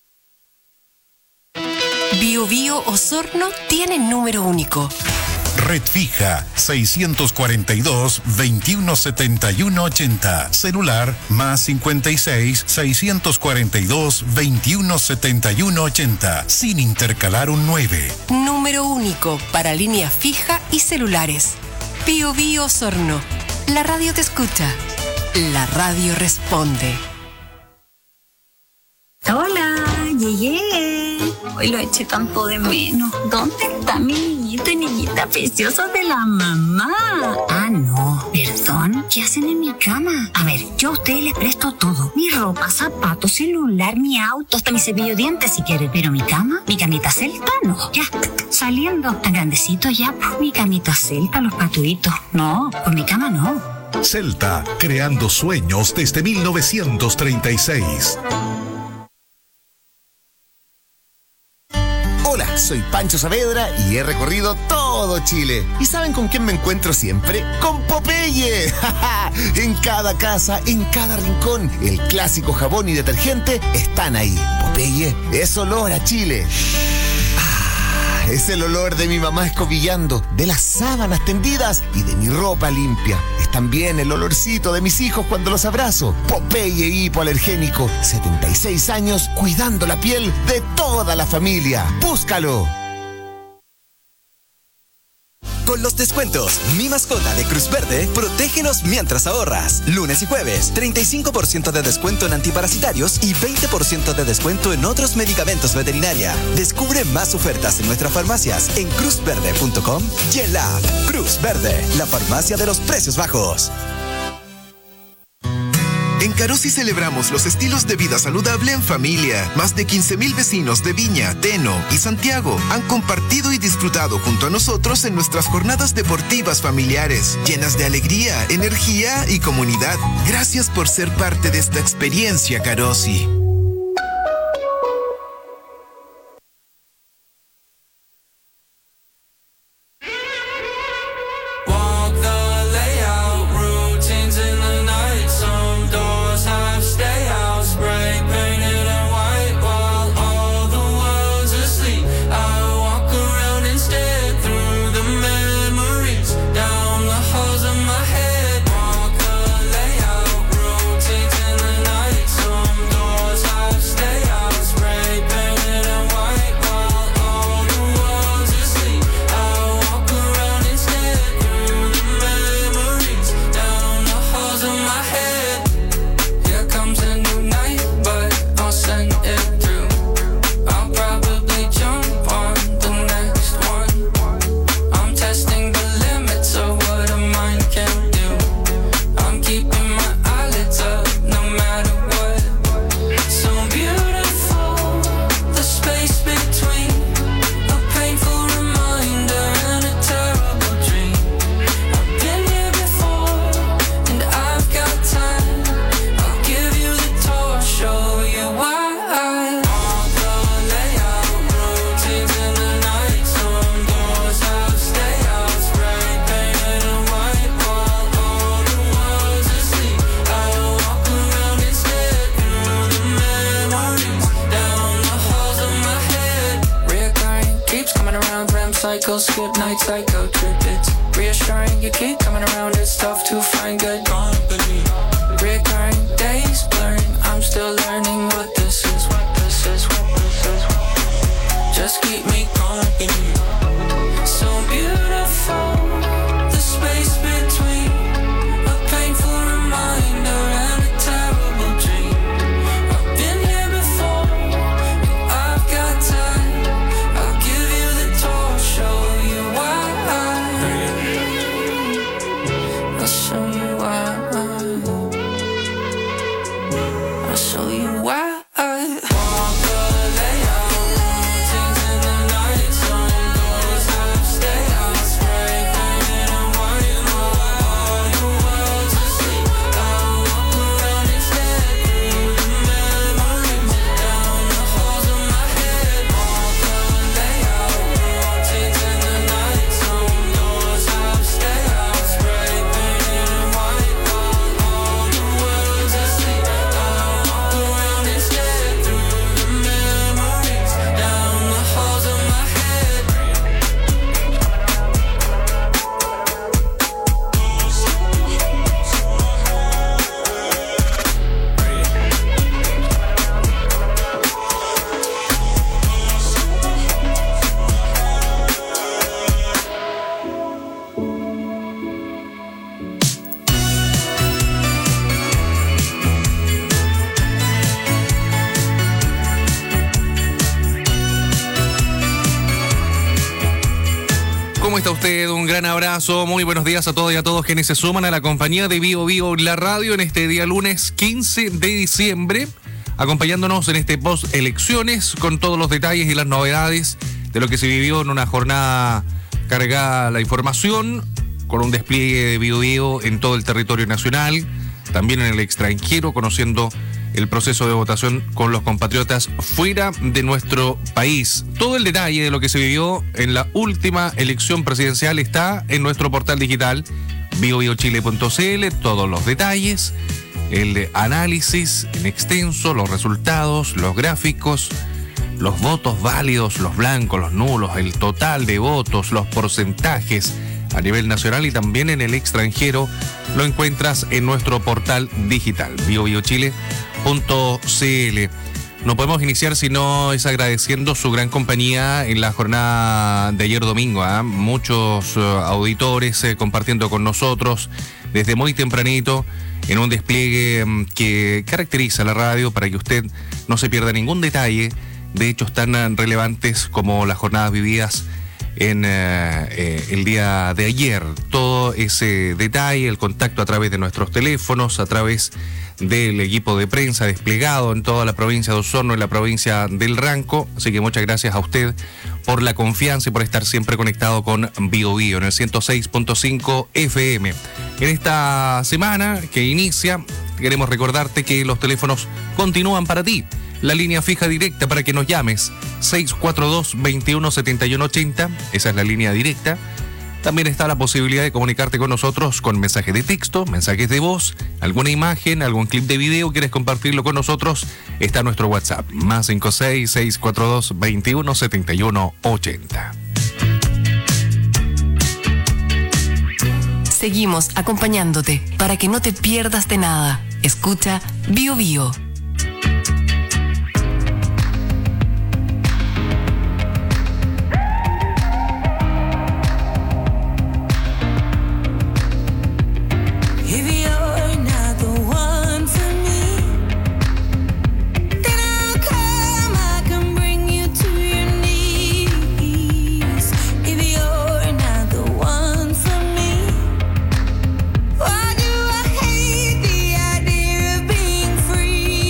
Bio Bio Osorno tiene número único. Red fija seiscientos cuarenta y dos, veintiuno setenta y uno ochenta. Celular más cincuenta y seis, seiscientos cuarenta y dos, veintiuno setenta y uno ochenta. Sin intercalar un nueve. Número único para línea fija y celulares. Bio Bio Osorno. La radio te escucha. La radio responde. Hola, llegué. Hoy lo eché tanto de menos. ¿Dónde está mi niñito y niñita preciosa de la mamá? Ah, no, perdón. ¿Qué hacen en mi cama? A ver, yo a ustedes les presto todo. Mi ropa, zapatos, celular, mi auto, hasta mi cepillo de dientes si quieren. Pero mi cama, mi camita celta, no. Ya, saliendo. Tan grandecito ya, pues, mi camita celta, los patuitos. No, con mi cama no. Celta, creando sueños desde mil novecientos treinta y seis. Hola, soy Pancho Saavedra y he recorrido todo Chile. ¿Y saben con quién me encuentro siempre? ¡Con Popeye! En cada casa, en cada rincón, el clásico jabón y detergente están ahí. Popeye es olor a Chile. Es el olor de mi mamá escobillando, de las sábanas tendidas y de mi ropa limpia. Es también el olorcito de mis hijos cuando los abrazo. Popeye hipoalergénico, setenta y seis años cuidando la piel de toda la familia. ¡Búscalo! Con los descuentos Mi Mascota de Cruz Verde, protégelos mientras ahorras. Lunes y jueves, treinta y cinco por ciento de descuento en antiparasitarios y veinte por ciento de descuento en otros medicamentos veterinaria. Descubre más ofertas en nuestras farmacias en cruz verde punto com y en la app Cruz Verde, la farmacia de los precios bajos. En Carosi celebramos los estilos de vida saludable en familia. Más de quince mil vecinos de Viña, Teno y Santiago han compartido y disfrutado junto a nosotros en nuestras jornadas deportivas familiares, llenas de alegría, energía y comunidad. Gracias por ser parte de esta experiencia, Carosi. Skip night psycho trip. It's reassuring you keep coming around. It's tough to find good company. Recurring days blurring. I'm still learning what this is, what this is, what this is. Just keep me company. So beautiful, the space between a painful reminder and a terrible dream. I've been here before, and I've got time. I'll give you the tour, show you why. I'll show you why. I'll show you why. ¿Cómo está usted? Un gran abrazo, muy buenos días a todos y a todos quienes se suman a la compañía de Bio Bio La Radio en este día lunes quince de diciembre, acompañándonos en este post elecciones con todos los detalles y las novedades de lo que se vivió en una jornada cargada a la información, con un despliegue de Bio Bio en todo el territorio nacional, también en el extranjero, conociendo el proceso de votación con los compatriotas fuera de nuestro país. Todo el detalle de lo que se vivió en la última elección presidencial está en nuestro portal digital bio bio chile punto c l. Todos los detalles, el análisis en extenso, los resultados, los gráficos, los votos válidos, los blancos, los nulos, el total de votos, los porcentajes a nivel nacional y también en el extranjero, lo encuentras en nuestro portal digital bio bio chile punto c l. No podemos iniciar si no es agradeciendo su gran compañía en la jornada de ayer domingo. ¿eh? Muchos uh, auditores eh, compartiendo con nosotros desde muy tempranito en un despliegue um, que caracteriza la radio para que usted no se pierda ningún detalle de hechos tan uh, relevantes como las jornadas vividas en eh, eh, el día de ayer. Todo ese detalle, el contacto a través de nuestros teléfonos, a través del equipo de prensa desplegado en toda la provincia de Osorno, en la provincia del Ranco. Así que muchas gracias a usted por la confianza y por estar siempre conectado con Bio Bio en el ciento seis punto cinco F M. En esta semana que inicia, queremos recordarte que los teléfonos continúan para ti. La línea fija directa para que nos llames, seis cuatro dos, veintiuno setenta y uno ochenta, esa es la línea directa. También está la posibilidad de comunicarte con nosotros con mensajes de texto, mensajes de voz, alguna imagen, algún clip de video, quieres compartirlo con nosotros, está nuestro WhatsApp, más cinco seis, seis cuatro dos, veintiuno setenta y uno ochenta. Seguimos acompañándote para que no te pierdas de nada. Escucha Bio Bio. Free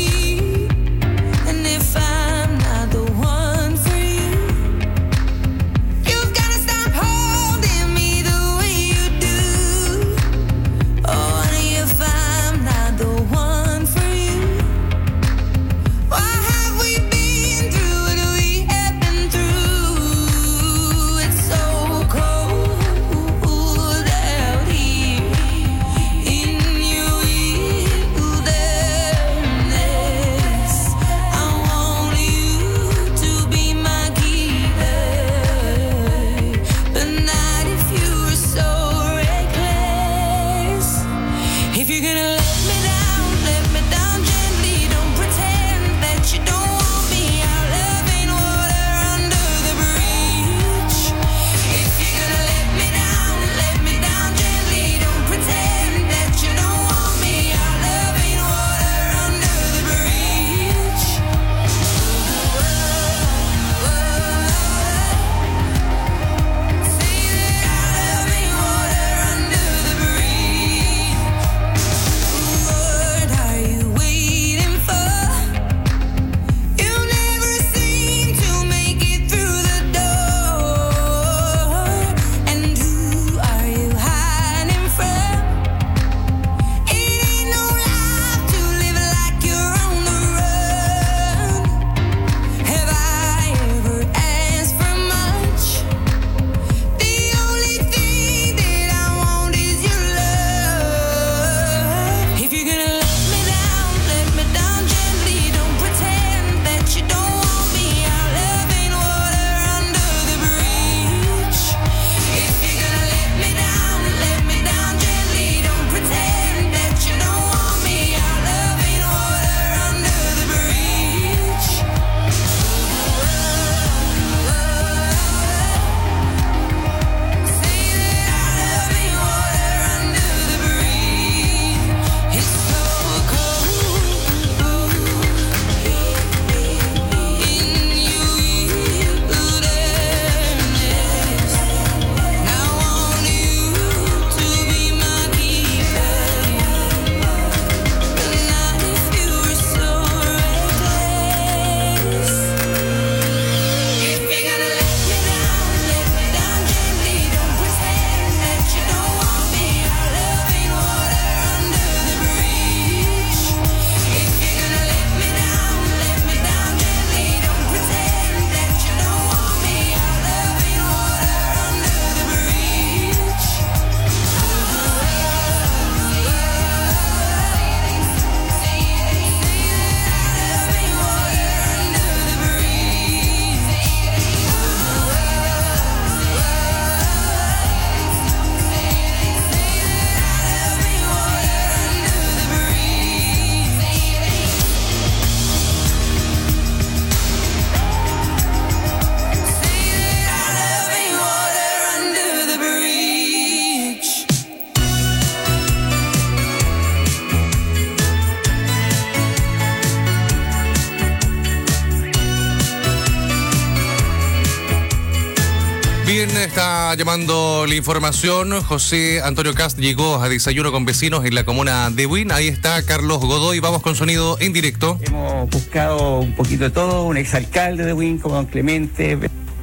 está llamando la información. José Antonio Cast llegó a desayuno con vecinos en la comuna de Buin. Ahí está Carlos Godoy. Vamos con sonido en directo. Hemos buscado un poquito de todo. Un exalcalde de Buin como don Clemente,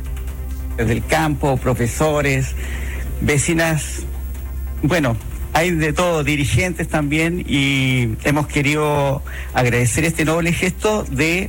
desde el campo, profesores, vecinas. Bueno, hay de todo, dirigentes también, y hemos querido agradecer este noble gesto de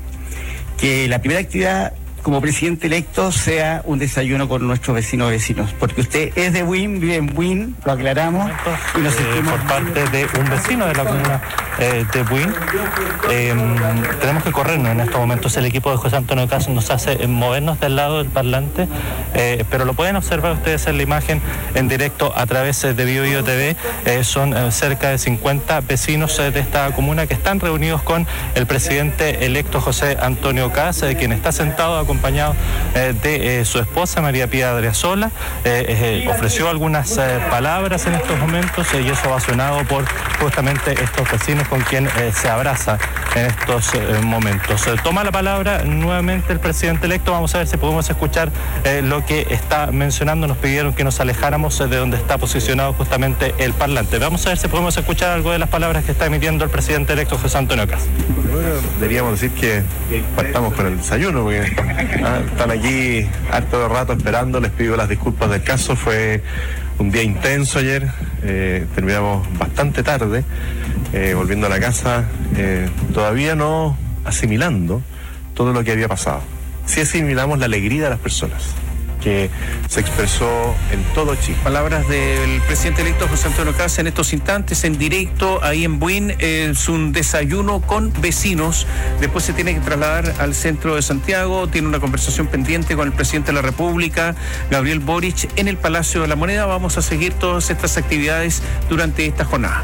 que la primera actividad como presidente electo sea un desayuno con nuestros vecinos vecinos, porque usted es de Buin, vive en Buin, lo aclaramos, y nos eh, por parte de un vecino de la comuna eh, de Buin. Eh, tenemos que corrernos en estos momentos. El equipo de José Antonio Cast nos hace movernos del lado del parlante, eh, pero lo pueden observar ustedes en la imagen en directo a través de Bio Bio T V. Eh, son eh, cerca de cincuenta vecinos eh, de esta comuna que están reunidos con el presidente electo José Antonio Cast, eh, quien está sentado a acompañado eh, de eh, su esposa María Pía Adriasola. Eh, eh, ofreció algunas eh, palabras en estos momentos eh, y eso ovacionado por justamente estos vecinos con quien eh, se abraza en estos eh, momentos. Eh, toma la palabra nuevamente el presidente electo. Vamos a ver si podemos escuchar eh, lo que está mencionando. Nos pidieron que nos alejáramos eh, de donde está posicionado justamente el parlante. Vamos a ver si podemos escuchar algo de las palabras que está emitiendo el presidente electo José Antonio Cast. Bueno, deberíamos decir que partamos con el desayuno, porque Ah, están aquí harto de rato esperando. Les pido las disculpas del caso. Fue un día intenso ayer. Eh, terminamos bastante tarde, eh, volviendo a la casa, eh, todavía no asimilando todo lo que había pasado. Sí asimilamos la alegría de las personas, que se expresó en todo Chile. Palabras del presidente electo José Antonio Cast en estos instantes en directo ahí en Buin. Es un desayuno con vecinos. Después se tiene que trasladar al centro de Santiago. Tiene una conversación pendiente con el presidente de la República, Gabriel Boric, en el Palacio de la Moneda. Vamos a seguir todas estas actividades durante esta jornada.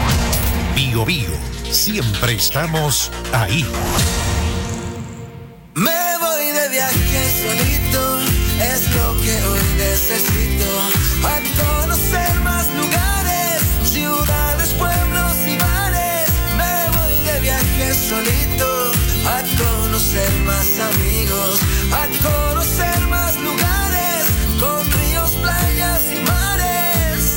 Bio Bio, siempre estamos ahí. Me voy de viaje solito, es lo que hoy necesito, a conocer más lugares, ciudades, pueblos y bares. Me voy de viaje solito, a conocer más amigos, a conocer más lugares, con ríos, playas y mares.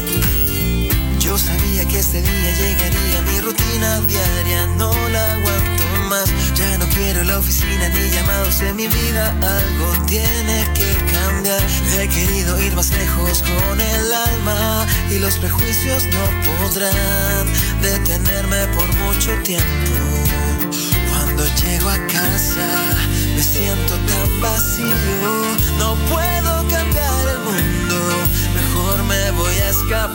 Yo sabía que ese día llegaría, mi rutina diaria no la aguanto más. Ya no quiero la oficina ni llamados en mi vida, algo tiene que cambiar. He querido ir más lejos con el alma y los prejuicios no podrán detenerme por mucho tiempo. Cuando llego a casa me siento tan vacío, no puedo cambiar el mundo, mejor me voy a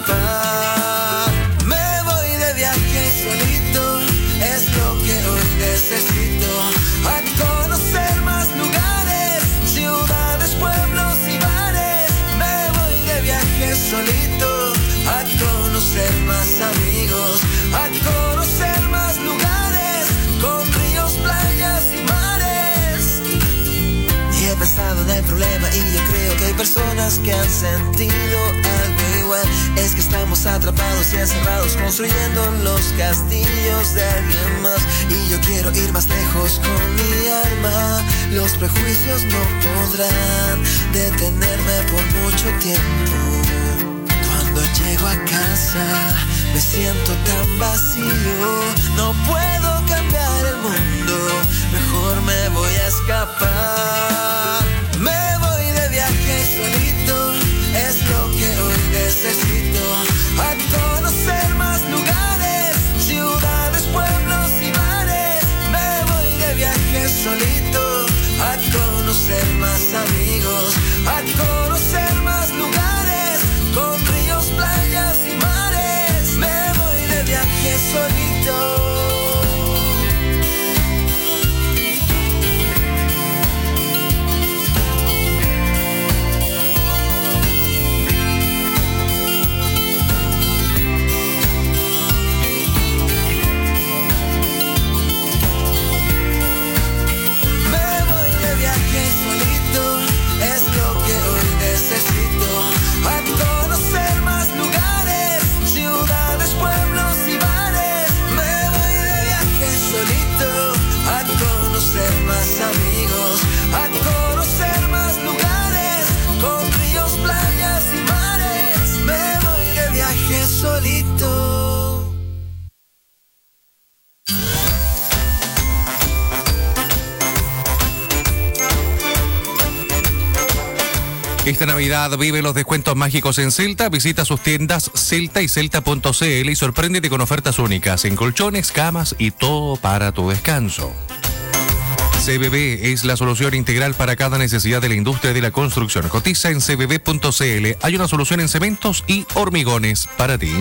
escapar. Me voy de viaje solito, es lo que hoy necesito, a conocer más lugares, ciudades, pueblos y bares. Me voy de viaje solito, a conocer más amigos, a conocer más lugares, con ríos, playas y mares. Y he pensado en el problema y yo creo que hay personas que han sentido algo igual. Es que estamos atrapados y encerrados construyendo los castillos de alguien más. Y yo quiero ir más lejos con mi alma. Los prejuicios no podrán detenerme por mucho tiempo. Cuando llego a casa me siento tan vacío, no puedo cambiar el mundo, mejor me voy a escapar. Me voy de viaje solito, es lo que hoy necesito, a conocer más lugares, ciudades, pueblos y bares. Me voy de viaje solito, a conocer más amigos, a conocer más lugares, con ríos, playas y mares. Me voy de viaje solito. Esta Navidad vive los descuentos mágicos en Celta. Visita sus tiendas Celta y Celta punto c l y sorpréndete con ofertas únicas en colchones, camas y todo para tu descanso. C B B es la solución integral para cada necesidad de la industria de la construcción. Cotiza en c b b punto c l. Hay una solución en cementos y hormigones para ti.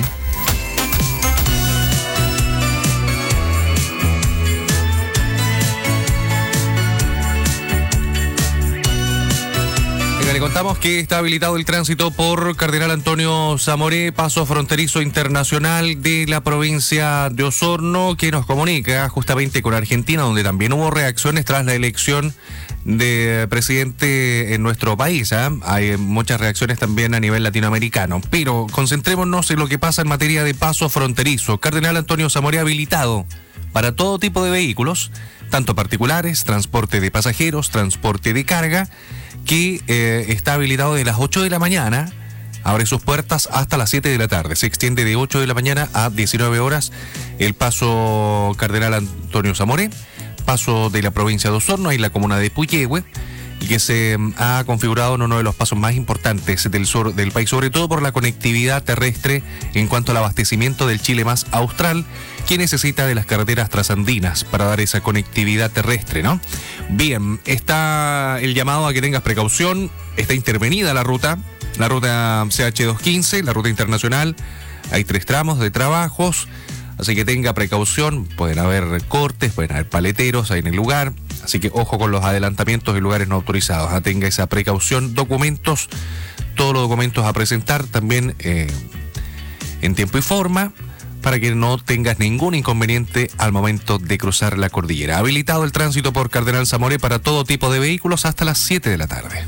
Le contamos que está habilitado el tránsito por Cardenal Antonio Zamoré, paso fronterizo internacional de la provincia de Osorno, que nos comunica justamente con Argentina, donde también hubo reacciones tras la elección de presidente en nuestro país. ¿eh? Hay muchas reacciones también a nivel latinoamericano, pero concentrémonos en lo que pasa en materia de paso fronterizo. Cardenal Antonio Zamoré habilitado para todo tipo de vehículos, tanto particulares, transporte de pasajeros, transporte de carga, que eh, está habilitado de las ocho de la mañana, abre sus puertas hasta las siete de la tarde. Se extiende de ocho de la mañana a diecinueve horas el paso Cardenal Antonio Zamoré, paso de la provincia de Osorno y la comuna de Puyehue, y que se ha configurado en uno de los pasos más importantes del sur del país, sobre todo por la conectividad terrestre en cuanto al abastecimiento del Chile más austral, que necesita de las carreteras trasandinas para dar esa conectividad terrestre, ¿no? Bien, está el llamado a que tengas precaución, está intervenida la ruta, la ruta C H doscientos quince, la ruta internacional, hay tres tramos de trabajos, así que tenga precaución, pueden haber cortes, pueden haber paleteros ahí en el lugar, así que ojo con los adelantamientos en lugares no autorizados, ¿eh? Tenga esa precaución, documentos, todos los documentos a presentar también eh, en tiempo y forma, para que no tengas ningún inconveniente al momento de cruzar la cordillera. Habilitado el tránsito por Cardenal Zamoré para todo tipo de vehículos hasta las siete de la tarde.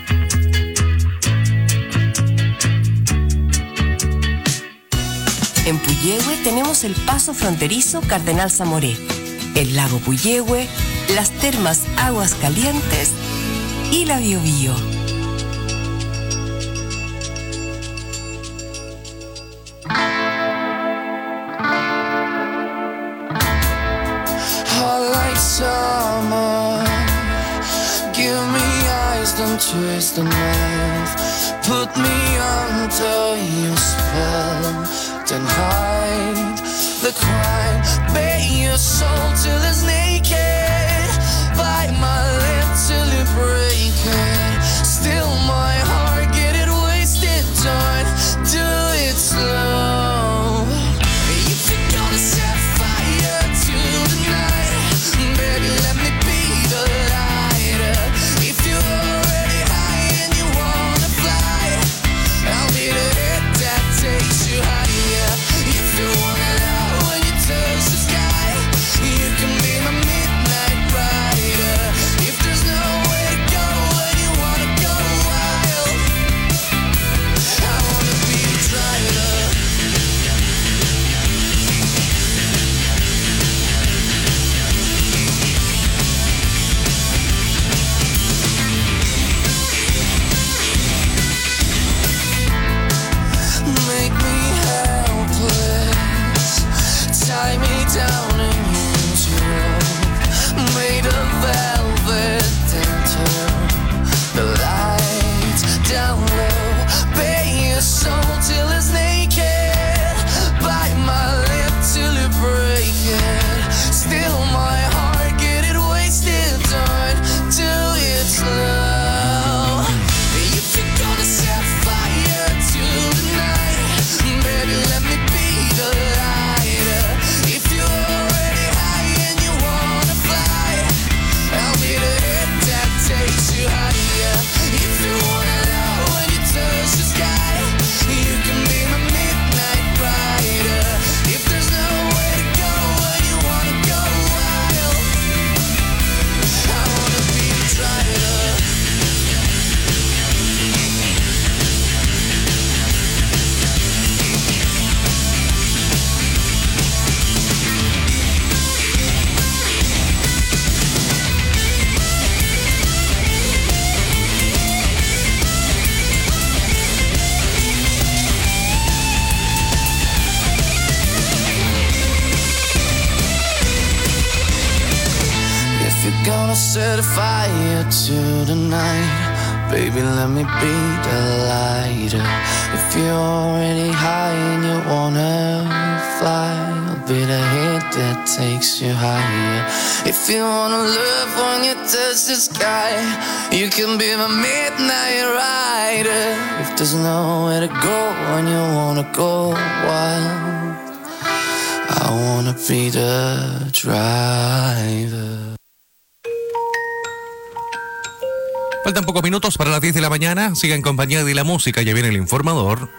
En Puyehue tenemos el paso fronterizo Cardenal Zamoré, el lago Puyehue, las termas Aguas Calientes y la Biobío. Summer, give me eyes, don't twist the knife. Put me under your spell, then hide the crime. Bare your soul till it's naked. Bite my lip till you break it. Still my heart, get it wasted. Don't do it slow. If you're gonna set fire to the night, baby, let me be the lighter. If you're already high and you wanna fly, I'll be the hit that takes you higher. If you wanna love when you touch the sky, you can be my midnight rider. If there's nowhere to go when you wanna go wild, I wanna be the driver. Make me helpless, tie me down and use your rope, made of velvet, then turn the lights down low. Bare your soul till it's naked, bite my lip till you break it. Still my heart, get it wasted, don't do it slow. If you're gonna set fire to the night, baby, let me be the lighter. If you're already high and you wanna fly, I'll be the hit that takes you higher. If you wanna love when you touch the sky, you can be my midnight rider. If there's nowhere to go when you wanna go wild, I wanna be the driver. If you're gonna set a fire to the night, baby, let me be the lighter. If you're already high and you wanna fly, I'll be the hit that takes you higher. If you wanna love when you touch the sky, you can be my midnight rider. If there's nowhere to go when you wanna go wild, I wanna be the driver. Faltan pocos minutos para las diez de la mañana. Siga en compañía de la música. Ya viene el informador.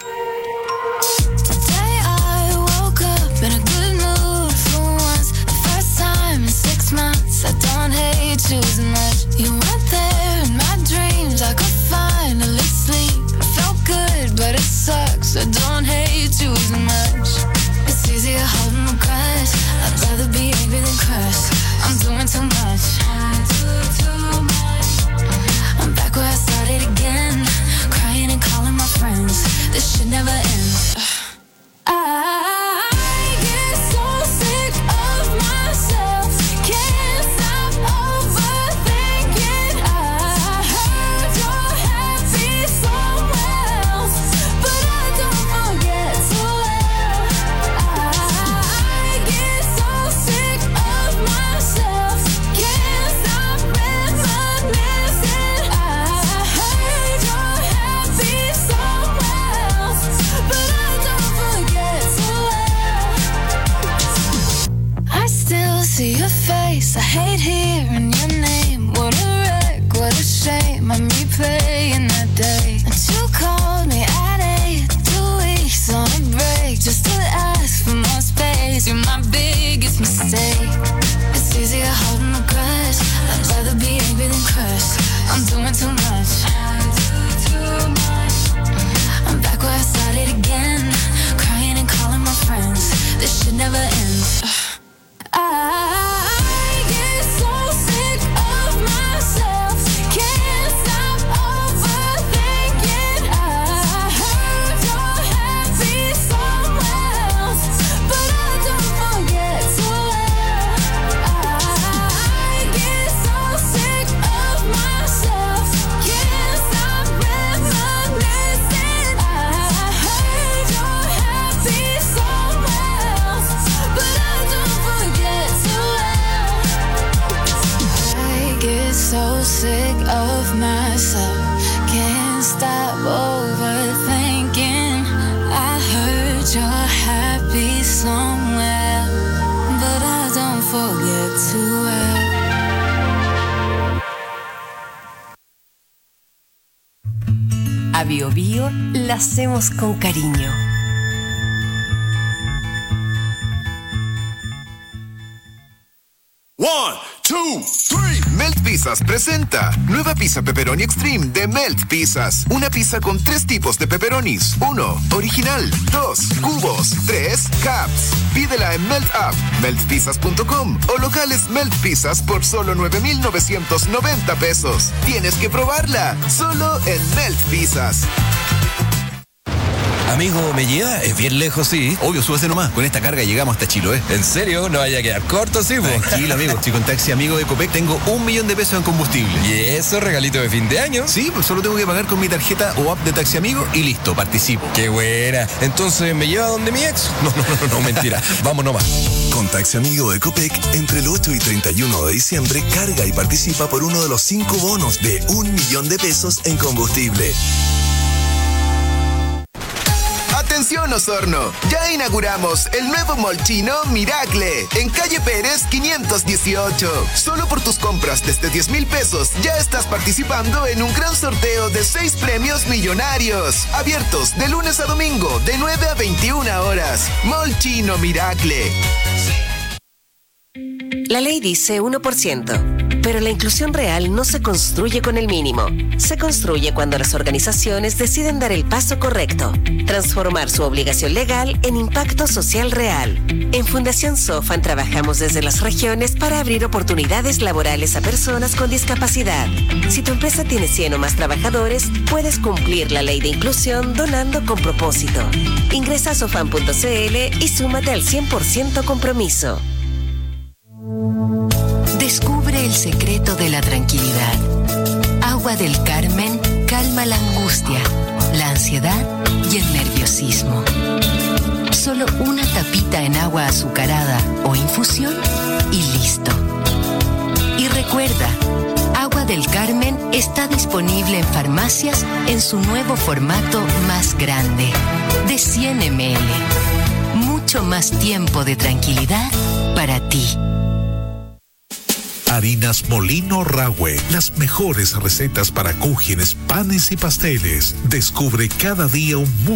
This should never end. I get so sick of myself, can't stop overthinking. I heard you're happy somewhere else, but I don't forget to well. I get so sick of myself, can't stop reminiscing. I heard you're happy somewhere else, but I don't forget to well. I still see your face, I hate hearing your name. What a wreck, what a shame, I'm replaying that day that you called me at eight, two weeks on a break, just to ask for more space. You're my biggest mistake. It's easier holding a grudge, I'd rather be angry than crushed. I'm doing too much, I do too much. I'm back where I started again, crying and calling my friends. This should never end. I get so sick of myself, can't stop overthinking. I heard you're happy somewhere else, but I don't forget to well. I get so sick of myself, can't stop reminiscing. I heard you're happy somewhere else, but I don't forget to well. I get so sick of myself, can't stop overthinking. I heard you're happy somewhere, but I don't forget to well. A Bio Bio la hacemos con cariño. One, two, three. Melt Pizzas presenta nueva pizza pepperoni extreme de Melt Pizzas. Una pizza con tres tipos de pepperonis. Uno, original. Dos, cubos. Tres, caps. Pídela en Melt App, melt pizzas punto com o locales Melt Pizzas por solo nueve mil novecientos noventa pesos. Tienes que probarla, solo en Melt Pizzas. Amigo, ¿me lleva? Es bien lejos, sí. Obvio, súbase nomás. Con esta carga llegamos hasta Chiloé. ¿En serio? ¿No vaya a quedar corto, sí, po? Tranquilo, amigo. Si con Taxi Amigo de Copec tengo un millón de pesos en combustible. ¿Y eso, regalito de fin de año? Sí, pues solo tengo que pagar con mi tarjeta o app de Taxi Amigo y listo, participo. ¡Qué buena! Entonces, ¿me lleva donde mi ex? No, no, no, no, mentira. Vamos nomás. Con Taxi Amigo de Copec, entre el ocho y treinta y uno de diciembre, carga y participa por uno de los cinco bonos de un millón de pesos en combustible. Atención Osorno, ya inauguramos el nuevo Molchino Miracle en calle Pérez quinientos dieciocho. Solo por tus compras desde diez mil pesos ya estás participando en un gran sorteo de seis premios millonarios. Abiertos de lunes a domingo de nueve a veintiuna horas. Molchino Miracle. La ley dice uno por ciento, pero la inclusión real no se construye con el mínimo. Se construye cuando las organizaciones deciden dar el paso correcto, transformar su obligación legal en impacto social real. En Fundación Sofan trabajamos desde las regiones para abrir oportunidades laborales a personas con discapacidad. Si tu empresa tiene cien o más trabajadores, puedes cumplir la ley de inclusión donando con propósito. Ingresa a sofan punto c l y súmate al cien por ciento compromiso. Descubre el secreto de la tranquilidad. Agua del Carmen calma la angustia, la ansiedad y el nerviosismo. Solo una tapita en agua azucarada o infusión y listo. Y recuerda, Agua del Carmen está disponible en farmacias en su nuevo formato más grande, de cien mililitros. Mucho más tiempo de tranquilidad para ti. Harinas Molino Rahue, las mejores recetas para cúgenes, panes y pasteles. Descubre cada día un mundo